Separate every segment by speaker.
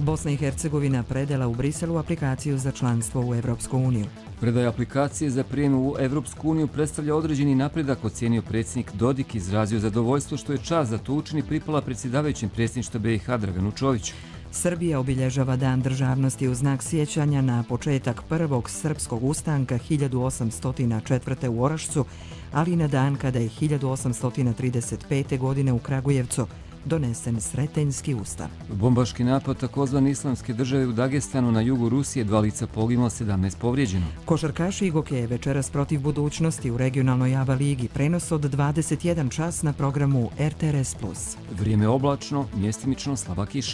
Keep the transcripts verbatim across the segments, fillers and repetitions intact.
Speaker 1: Bosna i Hercegovina predala u Briselu aplikaciju za članstvo u Evropsku uniju.
Speaker 2: Predaja aplikacije za prijem u Evropsku uniju predstavlja određeni napredak, ocenio predsjednik Dodik, izrazio zadovoljstvo što je čast da to učini pripala predsjedavajućem predsjedništva B i H Draganu Čoviću.
Speaker 1: Srbija obilježava Dan državnosti u znak sjećanja na početak prvog srpskog ustanka hiljadu osamsto četvrte. u Orašcu, ali i na dan kada je hiljadu osamsto trideset pete. godine u Kragujevcu donesen Sretenjski ustav.
Speaker 2: Bombaški napad takozvane islamske države u Dagestanu na jugu Rusije, dva lica poginulo, sedamnaest povrijeđeno.
Speaker 1: Košarkaši Igoke večeras protiv budućnosti u regionalnoj ABA ligi, prenos od dvadeset jedan čas na programu R T R S plus.
Speaker 2: Vrijeme oblačno, mjestimično slaba kiša.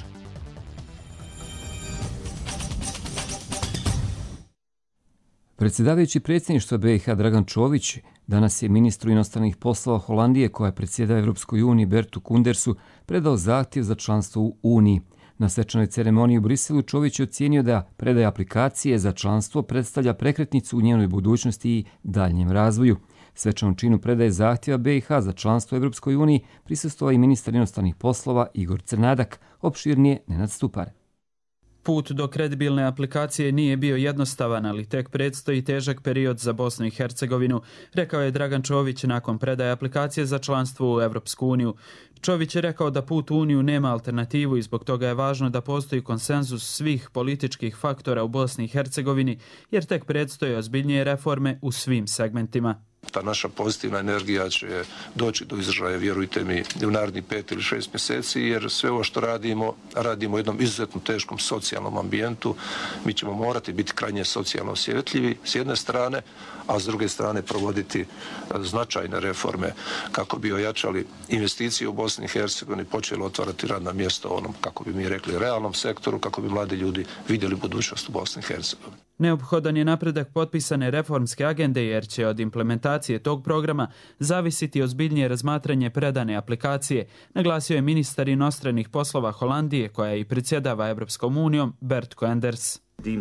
Speaker 2: Predsjedavajući predsjedništva B i H Dragan Čović danas je ministru inostranih poslova Holandije, koja predsjeda Evropskoj uniji, Bertu Kundersu, predao zahtjev za članstvo u Uniji. Na svečanoj ceremoniji u Briselu Čović je ocijenio da predaja aplikacije za članstvo predstavlja prekretnicu u njenoj budućnosti i daljnjem razvoju. Svečanom činu predaje zahtjeva B i H za članstvo u Evropskoj uniji prisustvovao i ministar inostranih poslova Igor Crnadak, opširnije Nenad Stupar.
Speaker 3: Put do kredibilne aplikacije nije bio jednostavan, ali tek predstoji težak period za Bosnu i Hercegovinu, rekao je Dragan Čović nakon predaje aplikacije za članstvo u Evropsku uniju. Čović je rekao da put u Uniju nema alternativu i zbog toga je važno da postoji konsenzus svih političkih faktora u Bosni i Hercegovini, jer tek predstoje ozbiljnije reforme u svim segmentima.
Speaker 4: Ta naša pozitivna energija će doći do izražaja, vjerujte mi, u narednih pet ili šest mjeseci, jer sve ovo što radimo, radimo u jednom izuzetno teškom socijalnom ambijentu. Mi ćemo morati biti krajnje socijalno osjetljivi s jedne strane, a s druge strane provoditi značajne reforme kako bi ojačali investicije u Bosni i Hercegovini, počeli otvarati radna mjesta u onom, kako bi mi rekli, realnom sektoru, kako bi mladi ljudi vidjeli budućnost u Bosni i Hercegovini.
Speaker 3: Neophodan je napredak potpisane reformske agende, jer će od implementacije tog programa zavisiti ozbiljnije razmatranje predane aplikacije, naglasio je ministar inostranih poslova Holandije, koja i predsjedava Evropskom unijom, Bert Koenders.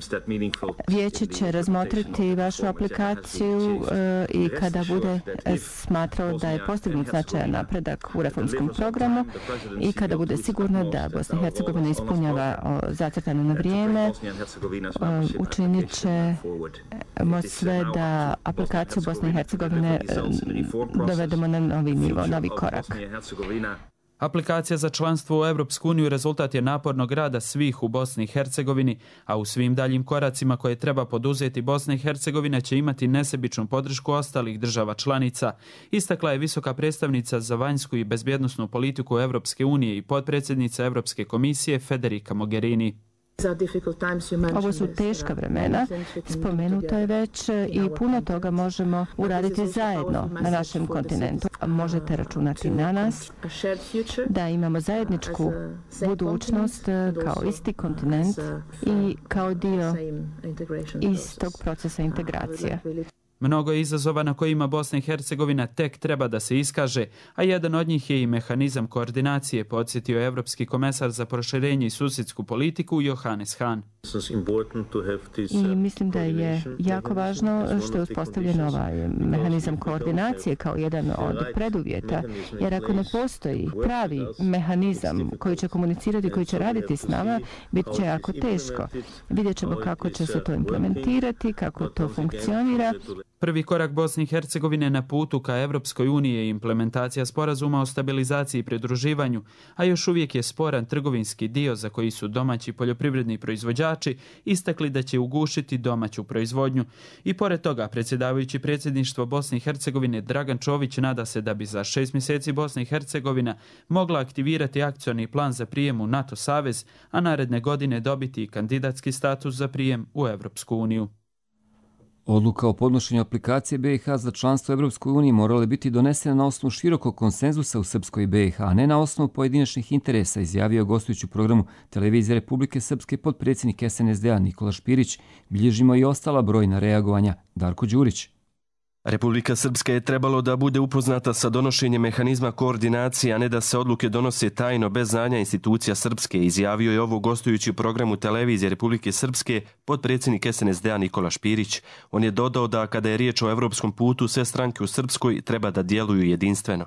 Speaker 5: Vijeće će razmotriti vašu aplikaciju e, i kada bude smatrao da je postignut značajan napredak u reformskom programu i kada bude sigurno da Bosna i Hercegovina ispunjava o, zacrtano na vrijeme, o, učinit će sve da aplikaciju Bosne i Hercegovine e, dovedemo na novi nivo, novi korak.
Speaker 3: Aplikacija za članstvo u Evropsku uniju rezultat je napornog rada svih u Bosni i Hercegovini, a u svim daljim koracima koje treba poduzeti Bosna i Hercegovina će imati nesebičnu podršku ostalih država članica, istakla je visoka predstavnica za vanjsku i bezbjednosnu politiku Evropske unije i potpredsjednica Evropske komisije Federica Mogherini.
Speaker 5: Ovo su teška vremena, spomenuto je već i puno toga možemo uraditi zajedno na našem kontinentu. Možete računati na nas da imamo zajedničku budućnost kao isti kontinent i kao dio istog procesa integracije.
Speaker 3: Mnogo je izazova na kojima Bosna i Hercegovina tek treba da se iskaže, a jedan od njih je i mehanizam koordinacije, podsjetio je Evropski komesar za proširenje i susjedsku politiku Johannes Hahn.
Speaker 5: I mislim da je jako važno što je uspostavljen ovaj mehanizam koordinacije kao jedan od preduvjeta, jer ako ne postoji pravi mehanizam koji će komunicirati, koji će raditi s nama, bit će jako teško. Vidjet ćemo kako će se to implementirati, kako to funkcionira.
Speaker 3: Prvi korak Bosne i Hercegovine na putu ka Evropskoj uniji je implementacija sporazuma o stabilizaciji i pridruživanju, a još uvijek je sporan trgovinski dio za koji su domaći poljoprivredni proizvođači istakli da će ugušiti domaću proizvodnju. I pored toga, predsjedavajući predsjedništvo Bosne i Hercegovine Dragan Čović nada se da bi za šest mjeseci Bosna i Hercegovina mogla aktivirati akcioni plan za prijem u NATO savez, a naredne godine dobiti i kandidatski status za prijem u Evropsku uniju.
Speaker 2: Odluka o podnošenju aplikacije B i H za članstvo u Evropskoj uniji morala biti donesena na osnovu širokog konsenzusa u Srpskoj i B i H, a ne na osnovu pojedinačnih interesa, izjavio gostujući u programu Televizije Republike Srpske potpredsjednik S N S D-a Nikola Špirić. Bilježimo i ostala brojna reagovanja. Darko Đurić.
Speaker 6: Republika Srpska je trebalo da bude upoznata sa donošenjem mehanizma koordinacije, a ne da se odluke donose tajno bez znanja institucija Srpske, izjavio je ovo gostujući u programu Televizije Republike Srpske potpredsjednik S N S D-a Nikola Špirić. On je dodao da kada je riječ o evropskom putu, sve stranke u Srpskoj treba da djeluju jedinstveno.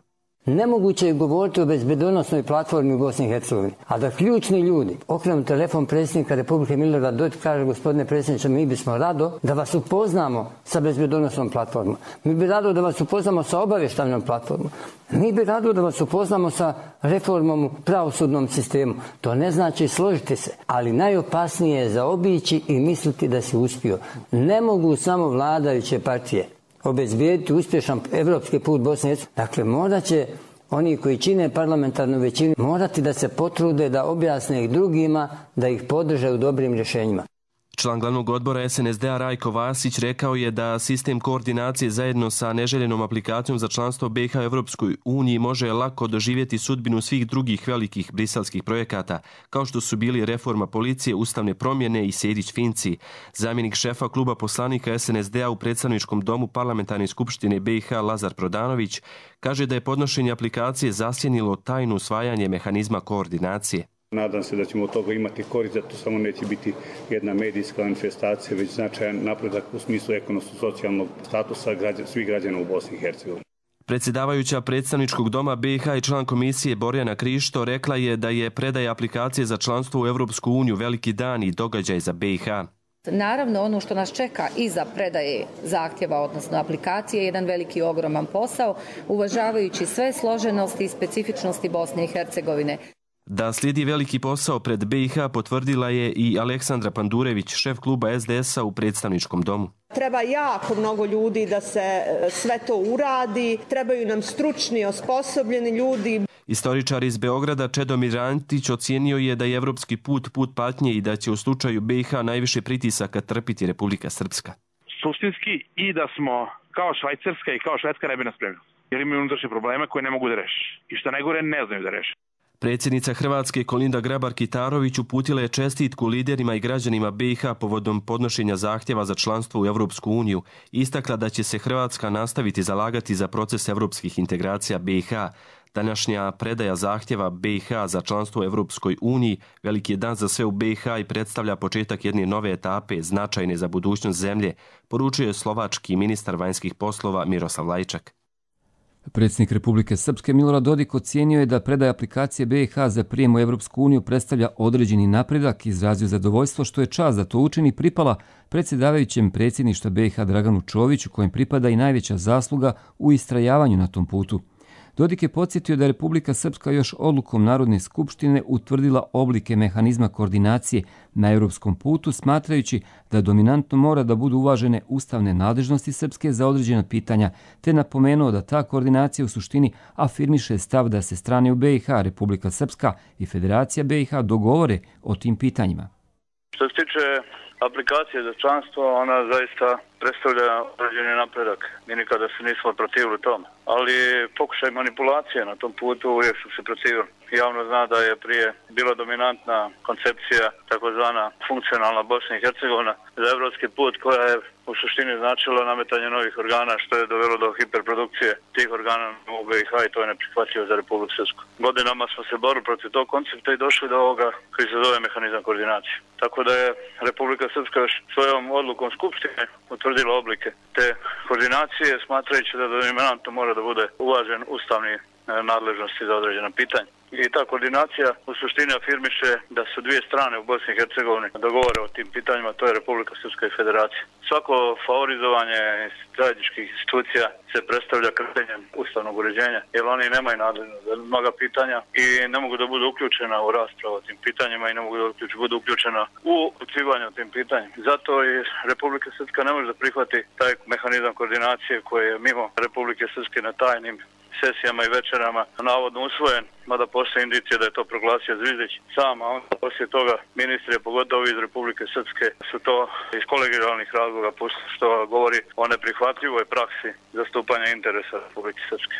Speaker 7: Nemoguće je govoriti o bezbedonosnoj platformi u Bosni i Hercegovini, a da ključni ljudi okrenu telefon predsjednika Republike Milorada Dodika, kaže gospodine predsjedniče, mi bismo rado da vas upoznamo sa bezbedonosnom platformom. Mi bi rado da vas upoznamo sa obavještajnom platformom. Mi bi rado da vas upoznamo sa reformom u pravosudnom sistemu. To ne znači složiti se, ali najopasnije je zaobići i misliti da si uspio. Ne mogu samo vladajuće partije obezbijediti uspješan evropski put Bosne i Hercegovine. Dakle, morat će oni koji čine parlamentarnu većinu morati da se potrude da objasne ih drugima, da ih podrže u dobrim rješenjima.
Speaker 6: Član glavnog odbora es en es de a Rajko Vasić rekao je da sistem koordinacije zajedno sa neželjenom aplikacijom za članstvo be i ha u Evropskoj uniji može lako doživjeti sudbinu svih drugih velikih briselskih projekata, kao što su bili reforma policije, ustavne promjene i Sejdić-Finci. Zamjenik šefa kluba poslanika es en es de a u predstavničkom domu Parlamentarne skupštine be i ha Lazar Prodanović kaže da je podnošenje aplikacije zasjenilo tajno usvajanje mehanizma koordinacije.
Speaker 8: Nadam se da ćemo od toga imati korist, da to samo neće biti jedna medijska manifestacija, već značajan napredak u smislu ekonomsko-socijalnog statusa građana, svih građana u Bosni i Hercegovini.
Speaker 6: Predsjedavajuća predstavničkog doma be i ha i član komisije Borjana Krišto rekla je da je predaja aplikacije za članstvo u Evropsku uniju veliki dan i događaj za be i ha.
Speaker 9: Naravno, ono što nas čeka iza predaje zahtjeva, odnosno aplikacije, je jedan veliki ogroman posao, uvažavajući sve složenosti i specifičnosti Bosne i Hercegovine.
Speaker 6: Da slijedi veliki posao pred be i ha potvrdila je i Aleksandra Pandurević, šef kluba es de es a u predstavničkom domu.
Speaker 10: Treba jako mnogo ljudi da se sve to uradi, trebaju nam stručni, osposobljeni ljudi.
Speaker 6: Istoričar iz Beograda Čedomir Antić ocijenio je da je evropski put put patnje i da će u slučaju be i ha najviše pritisaka trpiti Republika Srpska.
Speaker 11: Suštinski i da smo kao Švajcarska i kao Švedska ne bi nas spremili, jer imaju unutrašnje probleme koje ne mogu da reši i što najgore ne znaju da reši.
Speaker 6: Predsjednica Hrvatske Kolinda Grabar-Kitarović uputila je čestitku liderima i građanima be i ha povodom podnošenja zahtjeva za članstvo u Evropsku uniju i istakla da će se Hrvatska nastaviti zalagati za proces evropskih integracija be i ha. Današnja predaja zahtjeva be i ha za članstvo u Evropskoj uniji veliki je dan za sve u be i ha i predstavlja početak jedne nove etape značajne za budućnost zemlje, poručuje slovački ministar vanjskih poslova Miroslav Lajčak.
Speaker 2: Predsjednik Republike Srpske Milorad Dodik ocijenio je da predaja aplikacije be i ha za prijem u Evropsku uniju predstavlja određeni napredak i izrazio zadovoljstvo što je čast da to učini pripala predsjedavajućem predsjedništva be i ha Draganu Čoviću, kojem pripada i najveća zasluga u istrajavanju na tom putu. Dodik je podsjetio da je Republika Srpska još odlukom Narodne skupštine utvrdila oblike mehanizma koordinacije na europskom putu, smatrajući da dominantno mora da budu uvažene ustavne nadležnosti Srpske za određena pitanja, te napomenuo da ta koordinacija u suštini afirmiše stav da se strane u be i ha, Republika Srpska i Federacija be i ha dogovore o tim pitanjima.
Speaker 12: Što se tiče aplikacije za članstvo, ona zaista predstavlja određeni napredak. Mi nikada se nismo protivili tome. Ali pokušaj manipulacije na tom putu uvijek su se protivili. Javno zna da je prije bila dominantna koncepcija takozvana funkcionalna Bosna i Hercegovina za evropski put, koja je u suštini značila nametanje novih organa, što je dovelo do hiperprodukcije tih organa u be i ha i to je neprihvatljivo za Republiku Srpsku. Godinama smo se borili protiv tog koncepta i došli do ovoga koji se zove mehanizam koordinacije. Tako da je Republika Srpska još svojom odlukom Skupštine utvrdila oblike te koordinacije, smatrajući da dominantno mora da bude uvažen ustavni nadležnosti za određena pitanja. I ta koordinacija u suštini afirmiše da su dvije strane u Bosni i Hercegovini dogovore o tim pitanjima, to je Republika Srpska i Federacija. Svako favorizovanje zajedničkih institucija se predstavlja kršenjem ustavnog uređenja, jer oni nemaju nadležnost za mnoga pitanja i ne mogu da budu uključena u raspravu o tim pitanjima i ne mogu da budu uključena u odlučivanje o tim pitanjima. Zato i Republika Srpska ne može da prihvati taj mehanizam koordinacije koji je mimo Republike Srpske na tajnim sesijama i večerama navodno usvojen, mada postoje indicije da je to proglasio Zvizdić sam, a onda poslije toga ministri, pogotovo iz Republike Srpske, su to iz kolegijalnih razloga pustili, što govori o neprihvatljivoj praksi zastupanja interesa Republike Srpske.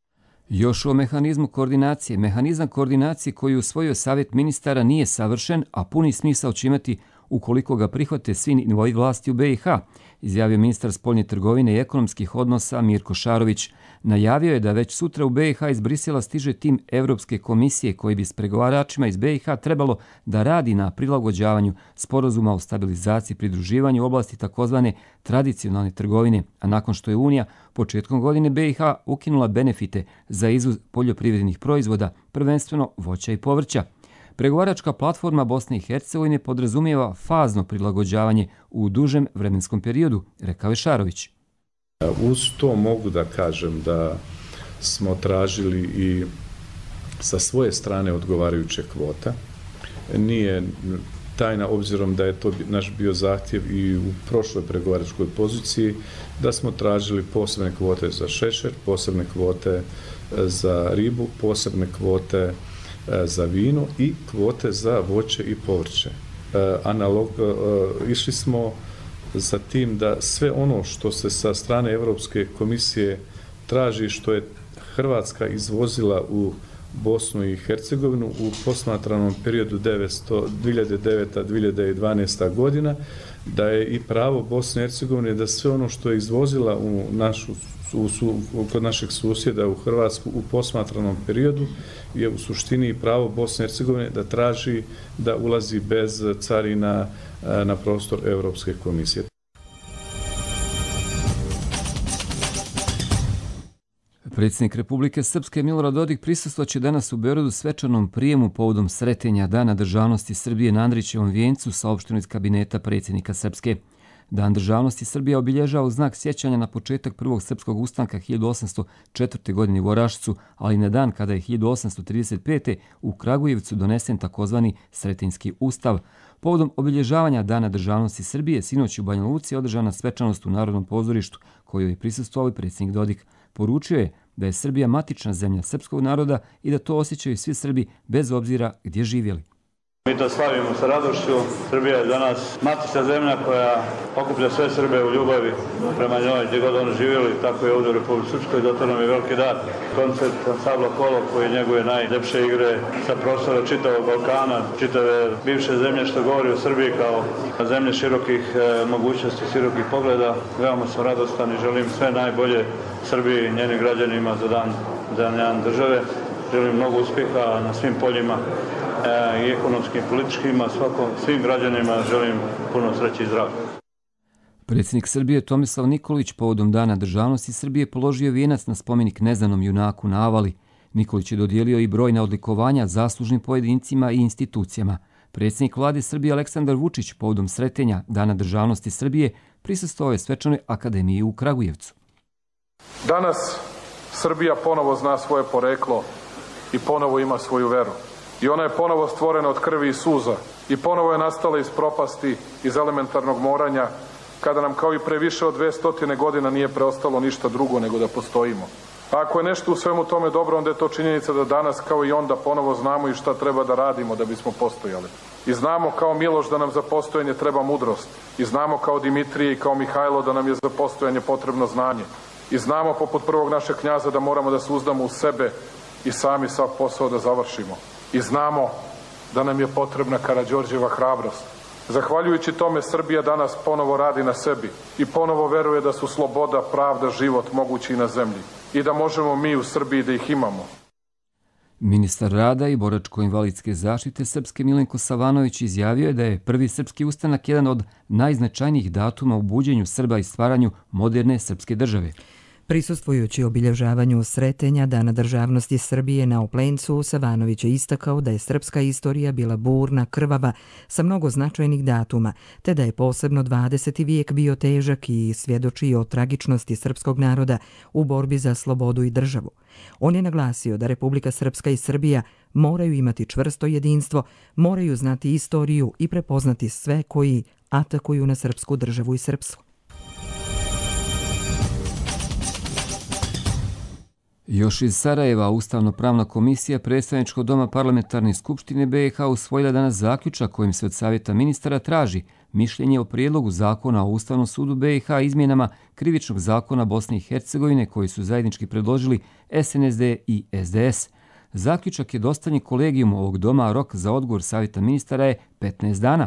Speaker 2: Još o mehanizmu koordinacije. Mehanizam koordinacije koji je usvojio Savjet ministara nije savršen, a puni smisao će imati ukoliko ga prihvate svi nivoi vlasti u be i ha. izjavio ministar spoljne trgovine i ekonomskih odnosa Mirko Šarović. Najavio je da već sutra u B i H iz Brisela stiže tim Evropske komisije koji bi s pregovaračima iz B i H trebalo da radi na prilagođavanju sporazuma o stabilizaciji i pridruživanju u oblasti takozvane tradicionalne trgovine, a nakon što je Unija početkom godine B i H ukinula benefite za izvoz poljoprivrednih proizvoda, prvenstveno voća i povrća. Pregovaračka platforma Bosne i Hercegovine podrazumijeva fazno prilagođavanje u dužem vremenskom periodu, rekao je Šarović.
Speaker 13: Uz to mogu da kažem da smo tražili i sa svoje strane odgovarajuće kvota. Nije tajna, obzirom da je to naš bio zahtjev i u prošloj pregovaračkoj poziciji, da smo tražili posebne kvote za šećer, posebne kvote za ribu, posebne kvote za vino i kvote za voće i povrće. Analog, išli smo za tim da sve ono što se sa strane Evropske komisije traži, što je Hrvatska izvozila u Bosnu i Hercegovinu u posmatranom periodu dvije hiljade deveta do dvije hiljade dvanaesta godina, da je i pravo Bosne i Hercegovine da sve ono što je izvozila u našu, u, u, kod našeg susjeda u Hrvatsku u posmatranom periodu je u suštini pravo Bosne i Hercegovine da traži da ulazi bez carina na prostor Evropske komisije.
Speaker 2: Predsjednik Republike Srpske Milorad Dodik prisustvoće danas u Beogradu svečanom prijemu povodom sretenja Dana državnosti Srbije na Andrićevom vijencu, saopšteno iz kabineta predsjednika Srpske. Dan državnosti Srbije obilježava u znak sjećanja na početak prvog srpskog ustanka hiljadu osamsto četvrte. godine u Orašcu, ali na dan kada je hiljadu osamsto trideset pete. u Kragujevcu donesen takozvani Sretenjski ustav. Povodom obilježavanja Dana državnosti Srbije sinoć u Banja Luci održana svečanost u Narodnom pozorištu, kojoj je prisustvovao i predsjednik Dodik. Poručio je da je Srbija matična zemlja srpskog naroda i da to osjećaju svi Srbi bez obzira gdje živjeli.
Speaker 12: Mi to slavimo sa radošću. Srbija je za nas matična zemlja koja okuplja sve Srbe u ljubavi prema njoj gdje god oni živjeli, tako je ovdje u Republici Srpskoj, zato nam je veliki dar. Koncert Ansambla Kolo koji njeguje najljepše igre sa prostora čitavog Balkana, čitave bivše zemlje, što govori o Srbiji kao zemlje širokih mogućnosti, širokih pogleda. Veoma sam radostan i želim sve najbolje Srbiji i njenim građanima za dan, za dan države. Želim mnogo uspjeha na svim poljima i ekonomskim, političkima, svakom, svim građanima želim puno sreće i zdravlja.
Speaker 2: Predsjednik Srbije Tomislav Nikolić povodom Dana državnosti Srbije položio vijenac na spomenik neznanom junaku na Avali. Nikolić je dodijelio i brojna odlikovanja zaslužnim pojedincima i institucijama. Predsjednik vlade Srbije Aleksandar Vučić povodom sretenja Dana državnosti Srbije prisustvovao je svečanoj akademiji u Kragujevcu.
Speaker 14: Danas Srbija ponovo zna svoje poreklo i ponovo ima svoju veru. I ona je ponovo stvorena od krvi i suza i ponovo je nastala iz propasti, iz elementarnog moranja, kada nam kao i pre više od dvestotine godina nije preostalo ništa drugo nego da postojimo. A ako je nešto u svemu tome dobro, onda je to činjenica da danas kao i onda ponovo znamo i šta treba da radimo da bismo postojali. I znamo kao Miloš da nam za postojanje treba mudrost. I znamo kao Dimitrije i kao Mihajlo da nam je za postojanje potrebno znanje. I znamo poput prvog našeg knjaza da moramo da se uzdamo u sebe i sami sav posao da završimo. I znamo da nam je potrebna Karađorđeva hrabrost. Zahvaljujući tome Srbija danas ponovo radi na sebi i ponovo veruje da su sloboda, pravda, život mogući i na zemlji i da možemo mi u Srbiji da ih imamo.
Speaker 2: Ministar rada i boračko-invalidske zaštite Srpske Milenko Savanović izjavio je da je prvi srpski ustanak jedan od najznačajnijih datuma u buđenju Srba i stvaranju moderne srpske države.
Speaker 1: Prisustvujući obilježavanju sretenja Dana državnosti Srbije na Oplencu, Savanović je istakao da je srpska istorija bila burna, krvava, sa mnogo značajnih datuma, te da je posebno dvadeseti vijek bio težak i svjedoči o tragičnosti srpskog naroda u borbi za slobodu i državu. On je naglasio da Republika Srpska i Srbija moraju imati čvrsto jedinstvo, moraju znati istoriju i prepoznati sve koji atakuju na srpsku državu i srpstvo.
Speaker 2: Još iz Sarajeva, Ustavno-pravna komisija Predstavničkog doma Parlamentarne skupštine B i H usvojila danas zaključak kojim se od Savjeta ministara traži mišljenje o prijedlogu zakona o Ustavnom sudu B i H izmjenama Krivičnog zakona Bosne i Hercegovine koji su zajednički predložili S N S D i S D S. Zaključak je dostavljen kolegijumu ovog doma, a rok za odgovor Savjeta ministara je petnaest dana.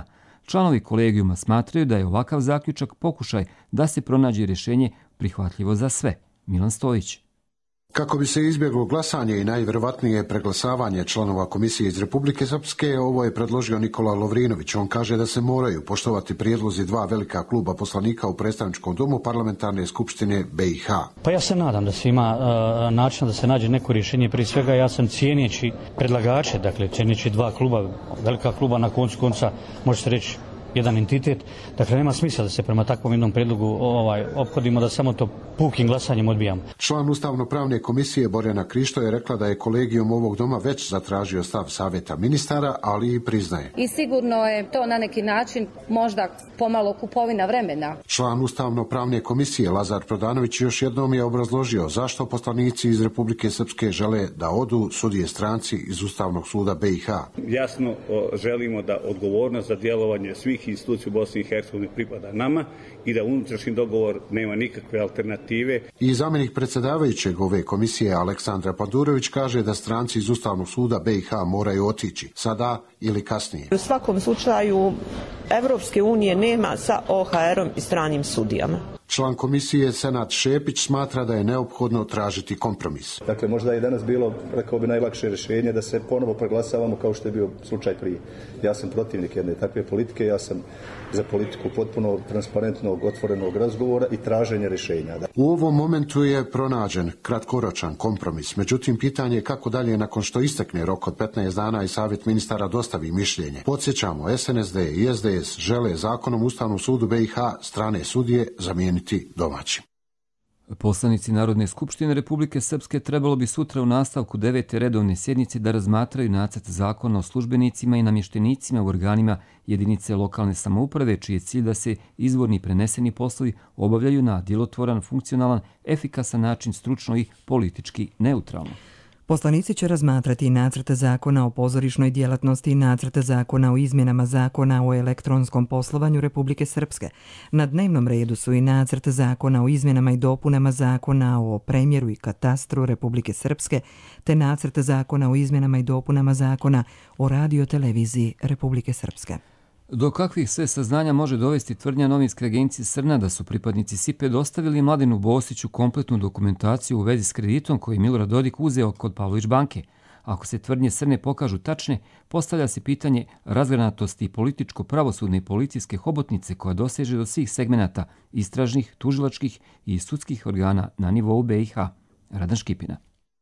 Speaker 2: Članovi kolegijuma smatraju da je ovakav zaključak pokušaj da se pronađe rješenje prihvatljivo za sve. Milan Stojić.
Speaker 15: Kako bi se izbjeglo glasanje i najvjerovatnije preglasavanje članova komisije iz Republike Srpske, ovo je predložio Nikola Lovrinović. On kaže da se moraju poštovati prijedlozi dva velika kluba poslanika u predstavničkom domu parlamentarne skupštine B i H.
Speaker 16: Pa ja se nadam da se ima uh, način da se nađe neko rješenje. Prije svega ja sam cijeneći predlagače, dakle cijeneći dva kluba, velika kluba, na koncu konca može se reći jedan entitet. Dakle, nema smisla da se prema takvom jednom prijedlogu ovaj, ophodimo, da samo to pukim glasanjem odbijamo.
Speaker 15: Član Ustavno-pravne komisije Borjana Krišto je rekla da je kolegijum ovog doma već zatražio stav savjeta ministara, ali i priznaje.
Speaker 9: I sigurno je to na neki način možda pomalo kupovina vremena.
Speaker 15: Član Ustavno-pravne komisije Lazar Prodanović još jednom je obrazložio zašto poslanici iz Republike Srpske žele da odu sudije stranci iz Ustavnog suda B i H.
Speaker 8: Jasno želimo da odgovornost za djelovanje svih institucija u Bosni i Hercegovini pripada nama i da unutrašnji dogovor nema nikakve alternative.
Speaker 15: I zamjenik predsjedavajućeg ove komisije Aleksandra Padurović kaže da stranci iz Ustavnog suda B i H moraju otići sada ili kasnije.
Speaker 10: U svakom slučaju Evropske unije nema sa O H R-om i stranim sudijama.
Speaker 15: Član komisije Senat Šepić smatra da je neophodno tražiti kompromis.
Speaker 17: Dakle, možda je danas bilo, rekao bi, najlakše rješenje da se ponovo preglasavamo kao što je bio slučaj prije. Ja sam protivnik jedne takve politike, ja sam za politiku potpuno transparentnog, otvorenog razgovora i traženja rješenja.
Speaker 15: U ovom momentu je pronađen kratkoročan kompromis. Međutim, pitanje je kako dalje nakon što istekne rok od petnaest dana i savjet ministara dostavi mišljenje. Podsjećamo, S N S D i S D S žele zakonom Ustavnom sudu B i H strane sudije zamijeniti domaćim.
Speaker 2: Poslanici Narodne skupštine Republike Srpske trebalo bi sutra u nastavku devete redovne sjednice da razmatraju nacrt zakona o službenicima i namještenicima u organima jedinice lokalne samouprave, čiji je cilj da se izvorni i preneseni poslovi obavljaju na djelotvoran, funkcionalan, efikasan način, stručno i politički neutralno.
Speaker 1: Poslanici će razmatrati i nacrte zakona o pozorišnoj djelatnosti i nacrte zakona o izmjenama zakona o elektronskom poslovanju Republike Srpske. Na dnevnom redu su i nacrte zakona o izmjenama i dopunama zakona o premjeru i katastru Republike Srpske, te nacrte zakona o izmjenama i dopunama zakona o radioteleviziji Republike Srpske.
Speaker 2: Do kakvih sve saznanja može dovesti tvrdnja novinske agencije Srna da su pripadnici S I P E dostavili Mladenu Bosiću kompletnu dokumentaciju u vezi s kreditom koji je Milorad Dodik uzeo kod Pavlović banke? Ako se tvrdnje Srne pokažu tačne, postavlja se pitanje razgranatosti političko-pravosudne i policijske hobotnice koja doseže do svih segmenata istražnih, tužilačkih i sudskih organa na nivou B i H. Radan Škipina.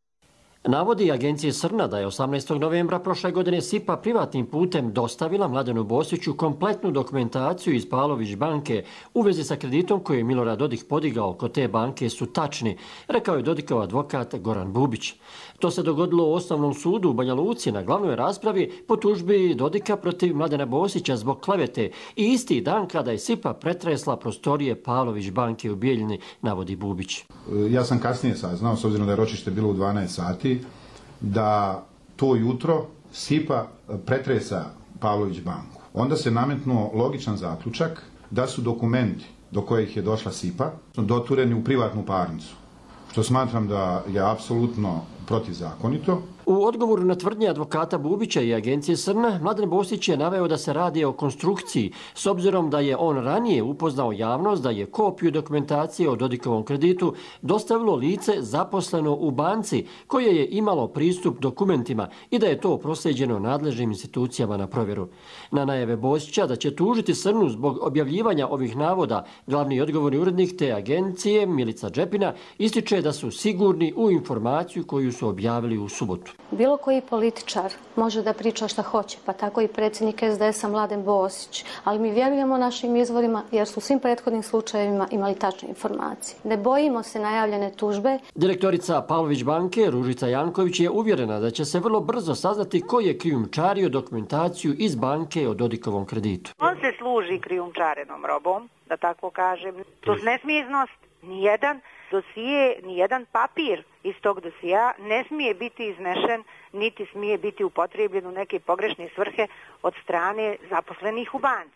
Speaker 18: Navodi agencije Srna da je osamnaestog novembra prošle godine S I P A privatnim putem dostavila Mladenu Bosiću kompletnu dokumentaciju iz Pavlović banke u vezi sa kreditom koji je Milorad Dodik podigao kod te banke su tačni, rekao je Dodikov advokat Goran Bubić. To se dogodilo u Osnovnom sudu u Banja Luci na glavnoj raspravi po tužbi Dodika protiv Mladena Bosića zbog klevete i isti dan kada je S I P A pretresla prostorije Pavlović banke u Bijeljini, navodi Bubić.
Speaker 19: Ja sam kasnije saznao, s obzirom da je ročište bilo u dvanaest sati, da to jutro S I P A pretresa Pavlović banku. Onda se nametnuo logičan zaključak da su dokumenti do kojih je došla S I P A dotureni u privatnu parnicu, što smatram da je apsolutno protivzakonito.
Speaker 18: U odgovoru na tvrdnje advokata Bubića i agencije Srna, Mladen Bosić je naveo da se radi o konstrukciji, s obzirom da je on ranije upoznao javnost da je kopiju dokumentacije o Dodikovom kreditu dostavilo lice zaposleno u banci koje je imalo pristup dokumentima i da je to proslijeđeno nadležnim institucijama na provjeru. Na najave Bosića da će tužiti Srnu zbog objavljivanja ovih navoda, glavni odgovorni urednik te agencije, Milica Džepina, ističe da su sigurni u informaciju koju su objavili u subotu.
Speaker 20: Bilo koji političar može da priča šta hoće, pa tako i predsjednik S D S-a Mladen Bosić, ali mi vjerujemo našim izvorima jer su u svim prethodnim slučajevima imali tačne informacije. Ne bojimo se najavljene tužbe.
Speaker 18: Direktorica Pavlović banke Ružica Janković je uvjerena da će se vrlo brzo saznati ko je krijumčario dokumentaciju iz banke o Dodikovom kreditu.
Speaker 21: On se služi krijumčarenom robom, da tako kažem. To ne smije iznositi. Nijedan dosije, nijedan papir iz tog dosija ne smije biti iznešen, niti smije biti upotrebljen u neke pogrešne svrhe od strane zaposlenih u banci.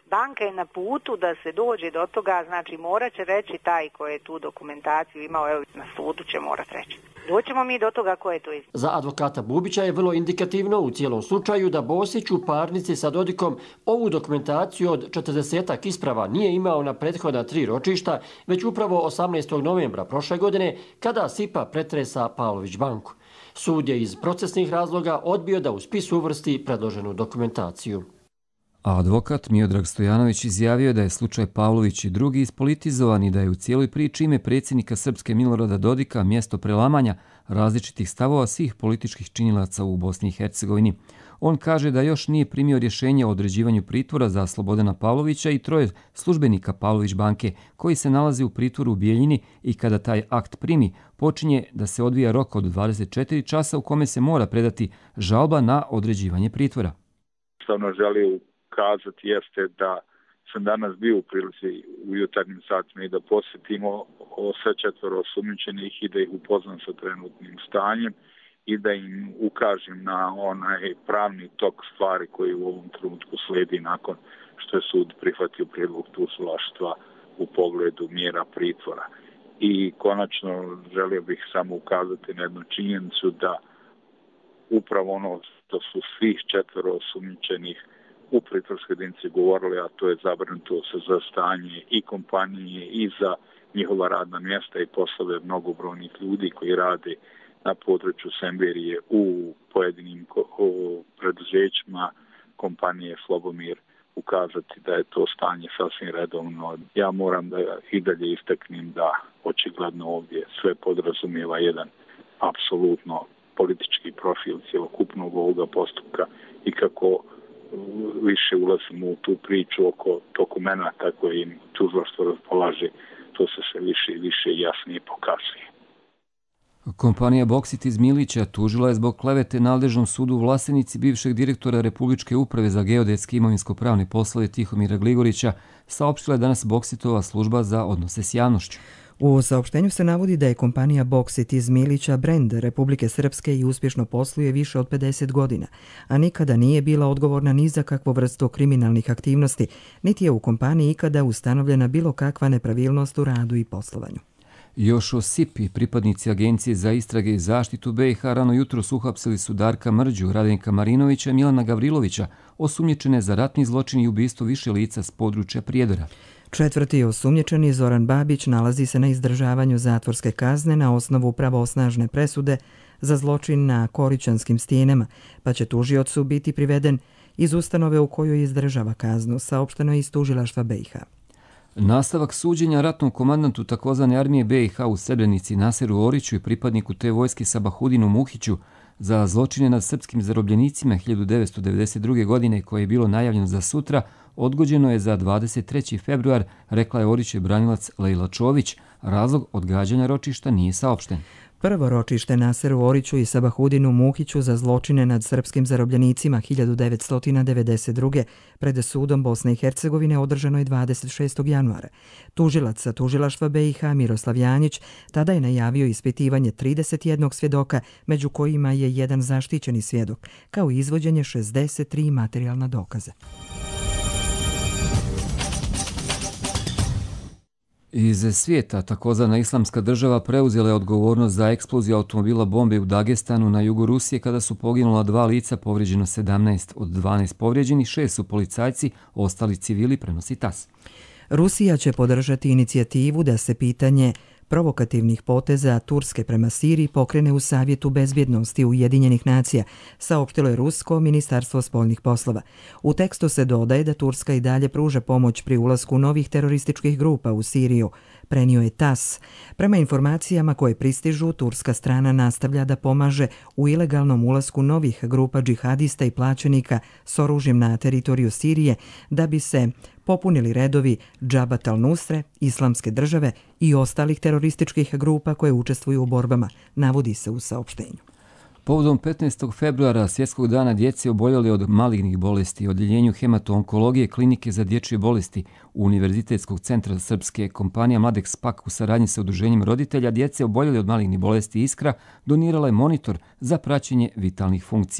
Speaker 21: Banka je na putu da se dođe do toga, znači morat će reći taj ko je tu dokumentaciju imao, evo na sudu će morat reći. Doćemo mi do toga ko je to izdao.
Speaker 18: Za advokata Bubića je vrlo indikativno u cijelom slučaju da Bosić u parnici sa Dodikom ovu dokumentaciju od četrdesetak isprava nije imao na prethodna tri ročišta, već upravo osamnaestog novembra prošle godine kada Sipa pretresa Pavlović banku. Sud je iz procesnih razloga odbio da u spis uvrsti predloženu dokumentaciju.
Speaker 2: A advokat Miodrag Stojanović izjavio da je slučaj Pavlović i drugi ispolitizovan i da je u cijeloj priči ime predsjednika Srpske Milorada Dodika mjesto prelamanja različitih stavova svih političkih činilaca u Bosni i Hercegovini. On kaže da još nije primio rješenje o određivanju pritvora za Slobodana Pavlovića i troje službenika Pavlović banke koji se nalaze u pritvoru u Bijeljini i kada taj akt primi, počinje da se odvija rok od dvadeset četiri časa u kome se mora predati žalba na određivanje pritvora.
Speaker 4: Stavno želio kazati jeste da sam danas bio u prilici u jutarnjim satima i da posjetimo sve četvoro osumnjičenih i da ih upoznam sa trenutnim stanjem i da im ukažem na onaj pravni tok stvari koji u ovom trenutku slijedi nakon što je sud prihvatio prijedlog tužilaštva u pogledu mjera pritvora. I konačno želio bih samo ukazati na jednu činjenicu da upravo ono što su svih četvoro osumnjičenih u pritvorskoj jedinici govorili, a to je zabrinutost za stanje i kompanije i za njihova radna mjesta i poslove mnogobrojnih ljudi koji rade na području Semberije u pojedinim preduzećima kompanije Slobomir ukazati da je to stanje sasvim redovno. Ja moram da i dalje istaknem da očigledno ovdje sve podrazumijeva jedan apsolutno politički profil cjelokupnog ovoga postupka i kako više ulazimo u tu priču oko dokumenata koje im tužilaštvo raspolaže, to se sve više i više jasnije pokazuje.
Speaker 2: Kompanija Boksit iz Milića tužila je zbog klevete nadležnom sudu u Vlasenici bivšeg direktora Republičke uprave za geodetske imovinsko-pravne poslove Tihomira Gligorića, saopštila je danas Boksitova služba za odnose s javnošću.
Speaker 1: U saopštenju se navodi da je kompanija Boksit iz Milića brend Republike Srpske i uspješno posluje više od pedeset godina, a nikada nije bila odgovorna ni za kakvu vrstu kriminalnih aktivnosti, niti je u kompaniji ikada ustanovljena bilo kakva nepravilnost u radu i poslovanju.
Speaker 2: Još o Sipi, pripadnici Agencije za istrage i zaštitu B i H rano jutro uhapsili su Darka Mrđu, Radenka Marinovića i Milana Gavrilovića, osumnjičene za ratni zločin i ubistvo više lica s područja Prijedora.
Speaker 1: Četvrti osumnjičeni Zoran Babić nalazi se na izdržavanju zatvorske kazne na osnovu pravosnažne presude za zločin na Korićanskim stijenama, pa će tužiocu biti priveden iz ustanove u kojoj izdržava kaznu, saopšteno je iz tužilaštva B i H.
Speaker 2: Nastavak suđenja ratnom komandantu takozvane armije B i H u Srebrenici Naseru Oriću i pripadniku te vojske Sabahudinu Muhiću za zločine nad srpskim zarobljenicima hiljadu devetsto devedeset druge. godine koje je bilo najavljeno za sutra, odgođeno je za dvadeset treći februar, rekla je Orićev branilac Lejla Čović. Razlog odgađanja ročišta nije saopšten.
Speaker 1: Prvo ročište Naseru Oriću i Sabahudinu Muhiću za zločine nad srpskim zarobljenicima hiljadu devetsto devedeset druge. pred sudom Bosne i Hercegovine održano je dvadeset šestog januara. Tužilac sa tužilaštva B i H Miroslav Janjić tada je najavio ispitivanje trideset jednog svjedoka, među kojima je jedan zaštićeni svjedok, kao i izvođenje šezdeset tri materijalna dokaza.
Speaker 2: Iz svijeta takozvana islamska država preuzela je odgovornost za eksploziju automobila bombe u Dagestanu na jugu Rusije kada su poginula dva lica, povrijeđeno sedamnaest. Od dvanaest povrijeđenih, šest su policajci, ostali civili, prenosi T A S.
Speaker 1: Rusija će podržati inicijativu da se pitanje provokativnih poteza Turske prema Siriji pokrene u Savjetu bezbjednosti Ujedinjenih nacija, saopštilo je Rusko ministarstvo spoljnih poslova. U tekstu se dodaje da Turska i dalje pruža pomoć pri ulasku novih terorističkih grupa u Siriju, prenio je T A S. Prema informacijama koje pristižu, turska strana nastavlja da pomaže u ilegalnom ulasku novih grupa džihadista i plaćenika s oružjem na teritoriju Sirije da bi se popunili redovi Džabat al-Nusre, Islamske države i ostalih terorističkih grupa koje učestvuju u borbama, navodi se u saopštenju.
Speaker 2: Povodom petnaestog februara, svjetskog dana djece oboljeli od malignih bolesti, odjeljenju hemato-onkologije Klinike za dječje bolesti Univerzitetskog centra Srpske kompanija Mladex Pak u saradnji sa udruženjem roditelja djece oboljeli od malignih bolesti Iskra donirala je monitor za praćenje vitalnih funkcija.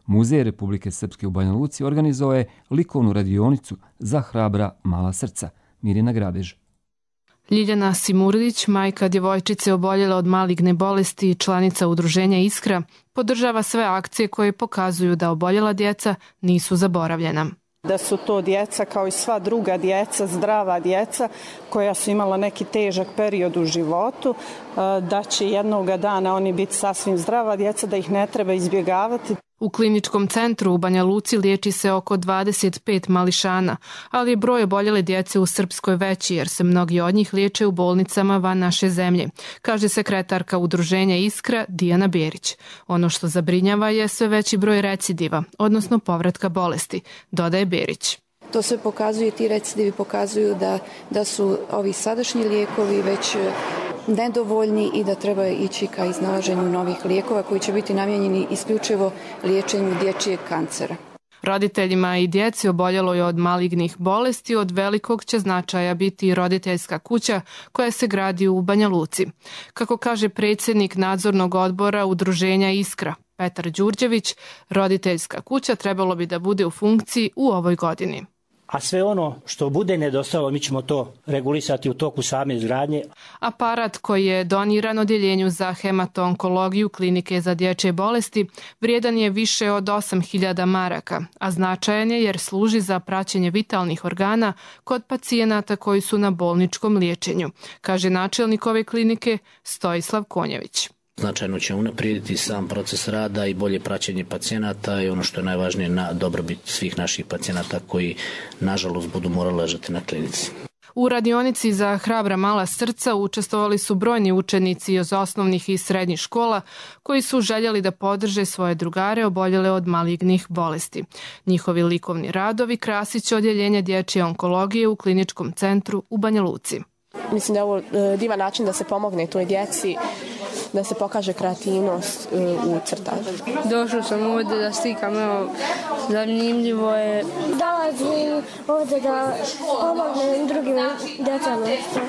Speaker 2: Muzej Republike Srpske u Banja Luci organizovao je likovnu radionicu za hrabra mala srca. Mirjana Grabež.
Speaker 5: Ljiljana Simurdić, majka djevojčice oboljela od maligne bolesti i članica udruženja Iskra, podržava sve akcije koje pokazuju da oboljela djeca nisu zaboravljena.
Speaker 22: Da su to djeca kao i sva druga djeca, zdrava djeca koja su imala neki težak period u životu, da će jednoga dana oni biti sasvim zdrava djeca, da ih ne treba izbjegavati.
Speaker 5: U kliničkom centru u Banja Luci liječi se oko dvadeset pet mališana, ali je broj oboljele djece u Srpskoj veći jer se mnogi od njih liječe u bolnicama van naše zemlje, kaže sekretarka udruženja Iskra Dijana Berić. Ono što zabrinjava je sve veći broj recidiva, odnosno povratka bolesti, dodaje Berić.
Speaker 23: To sve pokazuje, ti recidivi pokazuju da, da su ovi sadašnji lijekovi već nedovoljni i da treba ići ka iznalaženju novih lijekova koji će biti namijenjeni isključivo liječenju dječjeg kancera.
Speaker 5: Roditeljima i djeci oboljeloj od malignih bolesti od velikog će značaja biti roditeljska kuća koja se gradi u Banja Luci. Kako kaže predsjednik nadzornog odbora udruženja Iskra, Petar Đurđević, roditeljska kuća trebalo bi da bude u funkciji u ovoj godini.
Speaker 24: A sve ono što bude nedostajalo, mi ćemo to regulisati u toku same izgradnje.
Speaker 5: Aparat koji je doniran odjeljenju za hemato-onkologiju klinike za dječje bolesti vrijedan je više od osam hiljada maraka, a značajan je jer služi za praćenje vitalnih organa kod pacijenata koji su na bolničkom liječenju, kaže načelnik ove klinike Stojislav Konjević.
Speaker 25: Značajno će unaprijediti sam proces rada i bolje praćenje pacijenata i ono što je najvažnije na dobrobit svih naših pacijenata koji nažalost budu morali ležati na klinici.
Speaker 5: U radionici za hrabra mala srca učestvovali su brojni učenici iz osnovnih i srednjih škola koji su željeli da podrže svoje drugare oboljele od malignih bolesti. Njihovi likovni radovi krasit će odjeljenje dječje onkologije u kliničkom centru u Banja Luci.
Speaker 26: Mislim da je ovo divan način da se pomogne toj djeci, da se pokaže kreativnost u crtanju.
Speaker 27: Došla sam ovdje da slikam, evo, zanimljivo je.
Speaker 28: Dolazim ovdje da pomognem drugim djecama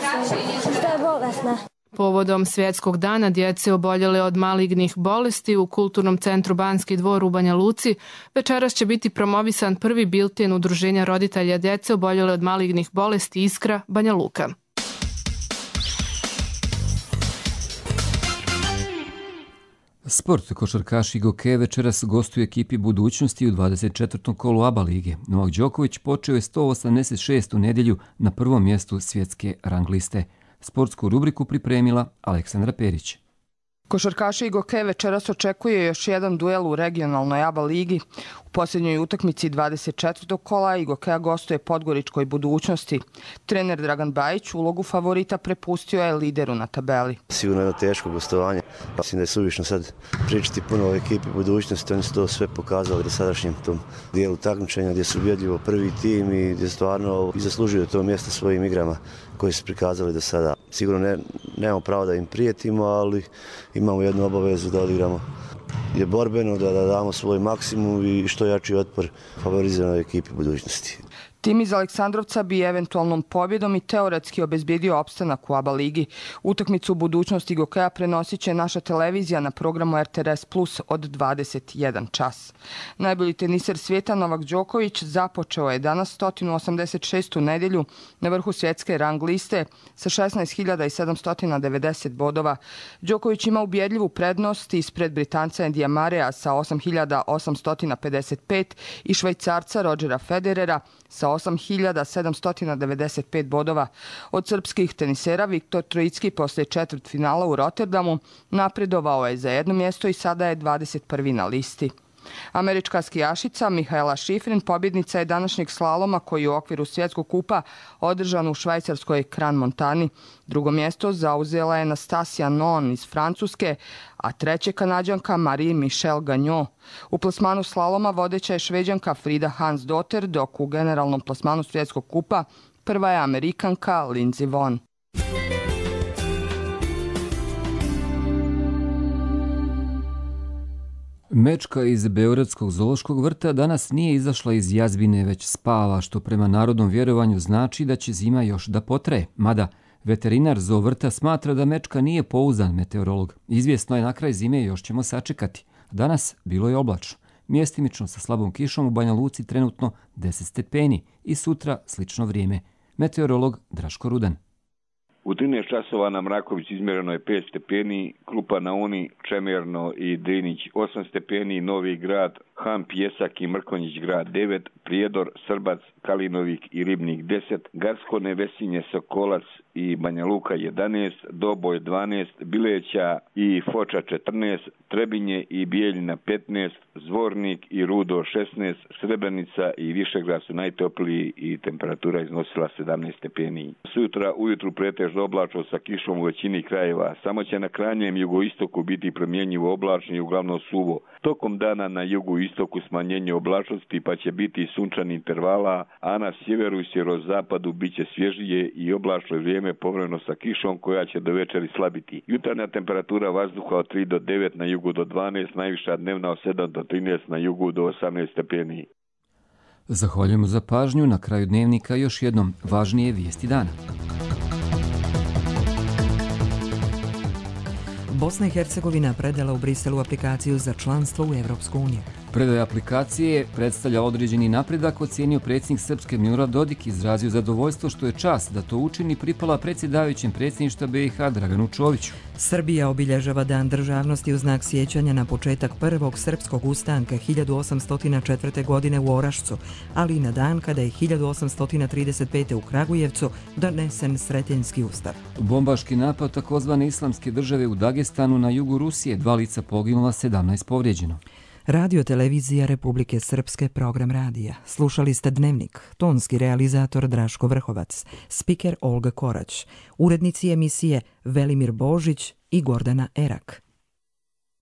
Speaker 28: što je bolesna.
Speaker 5: Povodom Svjetskog dana djece oboljele od malignih bolesti u Kulturnom centru Banski dvor u Banja Luci večeras će biti promovisan prvi bilten udruženja roditelja djece oboljele od malignih bolesti Iskra Banja Luka.
Speaker 2: Sport. Košarkaši Gokeja večeras gostuju ekipi Budućnosti u dvadeset četvrtom kolu A B A lige. Novak Đoković počeo je sto osamdeset šest u nedjelju na prvom mjestu svjetske rang liste. Sportsku rubriku pripremila Aleksandra Perić.
Speaker 29: Košarkaši Gokeja večeras očekuje još jedan duel u regionalnoj A B A ligi. U posljednjoj utakmici dvadeset četvrtog kola Gokeja gostuje Podgoričkoj Budućnosti. Trener Dragan Bajić ulogu favorita prepustio je lideru na tabeli.
Speaker 30: Sigurno je teško gostovanje. Mislim da je suvišno sad pričati puno o ekipi Budućnosti. Oni su to sve pokazali do sadašnjem tom dijelu takmičenja gdje su ubjedljivo prvi tim i gdje stvarno i zaslužuju to mjesto svojim igrama koji su prikazali do sada. Sigurno ne, nemamo pravo da im prijetimo, ali imamo jednu obavezu da odigramo je borbeno, da, da damo svoj maksimum i što jači otpor favoriziranoj ekipi Budućnosti.
Speaker 29: Tim iz Aleksandrovca bi eventualnom pobjedom i teoretski obezbijedio opstanak u A B A ligi. Utakmicu u Budućnosti Gokeja prenosit će naša televizija na programu R T R S Plus od dvadeset jedan čas. Najbolji teniser svijeta Novak Đoković započeo je danas sto osamdeset šestu nedjelju na vrhu svjetske rang liste sa šesnaest hiljada sedamsto devedeset bodova. Đoković ima ubjedljivu prednost ispred Britanca Endija Marea sa osam hiljada osamsto pedeset pet i Švajcarca Rodgera Federera sa osam hiljada sedamsto devedeset pet bodova. Od srpskih tenisera Viktor Trojicki poslije četvrtfinala u Rotterdamu napredovao je za jedno mjesto i sada je dvadeset prvi na listi. Američka skijašica Mihaela Šifrin pobjednica je današnjeg slaloma koji je u okviru svjetskog kupa održan u švajcarskoj Kran Montani. Drugo mjesto zauzela je Nastasia Non iz Francuske, a treće Kanađanka Marie-Michelle Gagnon. U plasmanu slaloma vodeća je Šveđanka Frida Hansdotter, dok u generalnom plasmanu svjetskog kupa prva je Amerikanka Lindsey Vonn.
Speaker 2: Mečka iz Beogradskog zoološkog vrta danas nije izašla iz jazbine, već spava, što prema narodnom vjerovanju znači da će zima još da potraje. Mada veterinar zoo vrta smatra da mečka nije pouzdan meteorolog. Izvjesno je na kraj zime još ćemo sačekati. Danas bilo je oblačno. mjestimično sa slabom kišom u Banja Luci trenutno deset stepeni i sutra slično vrijeme. Meteorolog Draško Rudan.
Speaker 3: U trinaest časova na Mraković izmjereno je pet stepeni, Krupa na Uni, Čemerno i Drinić osam stepeni, Novi Grad, Han, Pjesak i Mrkonjić grad devet, Prijedor, Srbac, Kalinovik i Ribnik deset, Garsko, Nevesinje, Sokolac i Banja Luka jedanaest, Doboj dvanaest, Bileća i Foča četrnaest, Trebinje i Bijeljina petnaest, Zvornik i Rudo šesnaest, Srebrenica i Višegrad su najtopliji i temperatura iznosila sedamnaest stepeni. Sutra ujutru pretežno oblačno sa kišom u većini krajeva, samo će na krajnjem jugoistoku biti promjenjivo oblačno i uglavnom suvo. Tokom dana na jugu i istoku smanjenje oblačnosti pa će biti sunčani intervala, a na sjeveru i sjeverozapadu bit će svježije i oblačno vrijeme povremeno sa kišom koja će do večeri slabiti. Jutarnja temperatura vazduha od tri do devet, na jugu do dvanaest, najviša dnevna od sedam do trinaest, na jugu do osamnaest stepeni.
Speaker 2: Zahvaljujemo za pažnju. Na kraju dnevnika još jednom važnije vijesti dana.
Speaker 1: Bosna i Hercegovina predala u Briselu aplikaciju za članstvo u Evropsku uniju.
Speaker 2: Predaja aplikacije predstavlja određeni napredak, ocenio predsjednik Srpske Milorad Dodik, izrazio zadovoljstvo što je čast da to učini pripala predsjedavajućem predsjedništva B i H Draganu Čoviću.
Speaker 1: Srbija obilježava Dan državnosti u znak sjećanja na početak prvog srpskog ustanka hiljadu osamsto četvrte. godine u Orašcu, ali i na dan kada je hiljadu osamsto trideset pete. u Kragujevcu donesen Sretenjski ustav.
Speaker 2: Bombaški napad takozvane islamske države u Dagestanu na jugu Rusije, dva lica poginula, sedamnaest povrijeđeno.
Speaker 1: Radio televizija Republike Srpske, program radija. Slušali ste Dnevnik, tonski realizator Draško Vrhovac, spiker Olga Korać, urednici emisije Velimir Božić i Gordana Erak.